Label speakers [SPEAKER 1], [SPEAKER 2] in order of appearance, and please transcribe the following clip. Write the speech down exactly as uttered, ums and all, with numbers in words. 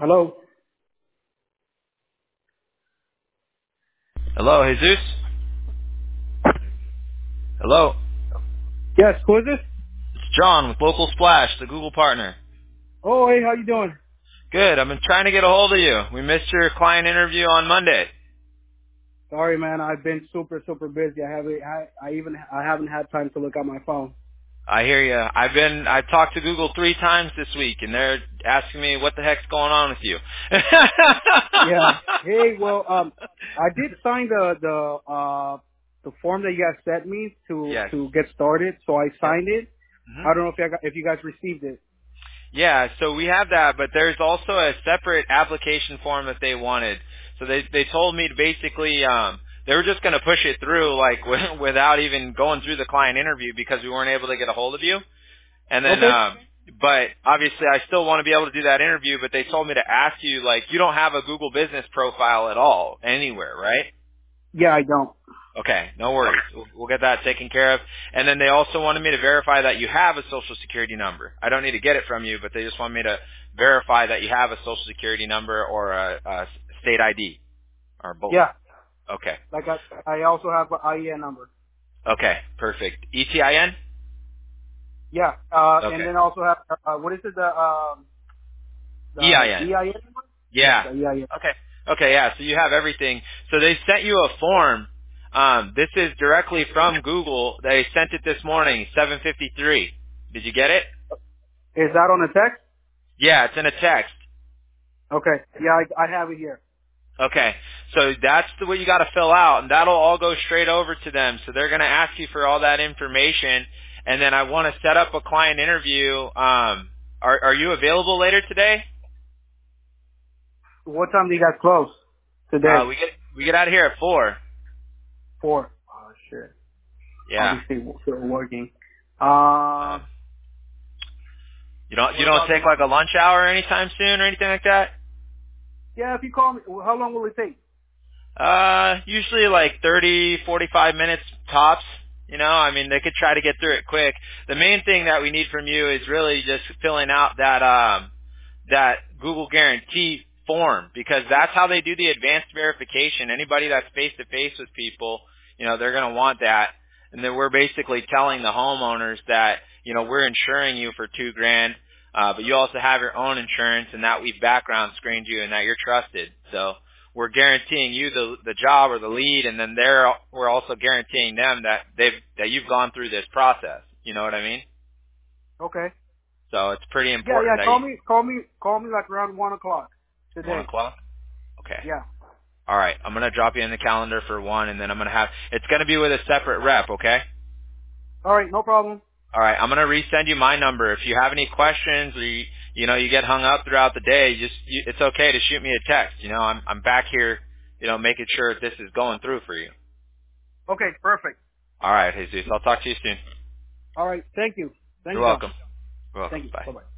[SPEAKER 1] Hello.
[SPEAKER 2] Hello, Jesus? Hello?
[SPEAKER 1] Yes, who is this?
[SPEAKER 2] It's John with Local Splash, the Google partner.
[SPEAKER 1] Oh, hey, how you doing?
[SPEAKER 2] Good. I've been trying to get a hold of you. We missed your client interview on Monday.
[SPEAKER 1] Sorry, man. I've been super, super busy. I haven't, I, I even, I haven't had time to look at my phone.
[SPEAKER 2] I hear you. I've been, I talked to Google three times this week, and they're asking me what the heck's going on with you.
[SPEAKER 1] Yeah. Hey, well, um, I did sign the the uh the form that you guys sent me to
[SPEAKER 2] Yes.
[SPEAKER 1] to get started, so I
[SPEAKER 2] Yep.
[SPEAKER 1] signed it.
[SPEAKER 2] hmm
[SPEAKER 1] I don't know if I got, if you guys received it.
[SPEAKER 2] Yeah, so we have that, but there's also a separate application form that they wanted. So they they told me to basically um they were just going to push it through like w- without even going through the client interview because we weren't able to get a hold of you. And then
[SPEAKER 1] Okay.
[SPEAKER 2] um but obviously I still want to be able to do that interview, but they told me to ask you like you don't have a Google Business profile at all anywhere, right?
[SPEAKER 1] Yeah, I don't.
[SPEAKER 2] Okay, no worries. We'll, we'll get that taken care of. And then they also wanted me to verify that you have a social security number. I don't need to get it from you, but they just want me to verify that you have a social security number or a, a state I D or both.
[SPEAKER 1] Yeah.
[SPEAKER 2] Okay.
[SPEAKER 1] Like I, I also have an I E N number.
[SPEAKER 2] Okay, perfect. E T I N?
[SPEAKER 1] Yeah. Uh, and
[SPEAKER 2] Okay.
[SPEAKER 1] then also have uh, what is it? The um, the
[SPEAKER 2] E I N.
[SPEAKER 1] E I N number? Yes,
[SPEAKER 2] Yeah.
[SPEAKER 1] the E I N.
[SPEAKER 2] Okay. Okay, yeah, so you have everything. So they sent you a form. Um, this is directly from Google. They sent it this morning, seven fifty-three. Did you get it?
[SPEAKER 1] Is that on the text?
[SPEAKER 2] Yeah, it's in a text.
[SPEAKER 1] Okay. Yeah, I, I have it here.
[SPEAKER 2] Okay, so that's the what you got to fill out, and that'll all go straight over to them. So they're going to ask you for all that information, and then I want to set up a client interview. Um, are are you available later today?
[SPEAKER 1] What time do you guys close
[SPEAKER 2] Uh,
[SPEAKER 1] today?
[SPEAKER 2] we get we get out of here at four.
[SPEAKER 1] Four. Oh shit.
[SPEAKER 2] Yeah.
[SPEAKER 1] Obviously w- still working. Uh,
[SPEAKER 2] Um, you don't you
[SPEAKER 1] what
[SPEAKER 2] don't
[SPEAKER 1] about
[SPEAKER 2] take like
[SPEAKER 1] tomorrow?
[SPEAKER 2] a lunch hour anytime soon or anything like that?
[SPEAKER 1] Yeah, if you call me, how long will it take?
[SPEAKER 2] Uh, usually like thirty, forty-five minutes tops. You know, I mean, they could try to get through it quick. The main thing that we need from you is really just filling out that um that Google Guarantee form because that's how they do the advanced verification. Anybody that's face to face with people, you know, they're going to want that. And then we're basically telling the homeowners that, you know, we're insuring you for two grand, uh, but you also have your own insurance and that we've background screened you and that you're trusted. So we're guaranteeing you the the job or the lead, and then they're we're also guaranteeing them that they've that you've gone through this process. You know what I mean?
[SPEAKER 1] Okay.
[SPEAKER 2] So it's pretty
[SPEAKER 1] Yeah,
[SPEAKER 2] important
[SPEAKER 1] yeah.
[SPEAKER 2] that
[SPEAKER 1] Call
[SPEAKER 2] you
[SPEAKER 1] me, call me, call me like around one o'clock
[SPEAKER 2] one
[SPEAKER 1] today.
[SPEAKER 2] o'clock. Okay.
[SPEAKER 1] Yeah.
[SPEAKER 2] All right. I'm gonna drop you in the calendar for one, and then I'm gonna have it's gonna be with a separate rep. Okay.
[SPEAKER 1] All right, no problem.
[SPEAKER 2] All right. I'm gonna resend you my number. If you have any questions or you, you know you get hung up throughout the day, just you, it's okay to shoot me a text. You know, I'm I'm back here, you know, making sure that this is going through for you.
[SPEAKER 1] Okay, perfect.
[SPEAKER 2] All right, Jesus. I'll talk to you soon.
[SPEAKER 1] All right. Thank you. Thank
[SPEAKER 2] You're
[SPEAKER 1] you, John.
[SPEAKER 2] welcome. You're welcome.
[SPEAKER 1] Thank you.
[SPEAKER 2] Bye.
[SPEAKER 1] Bye bye.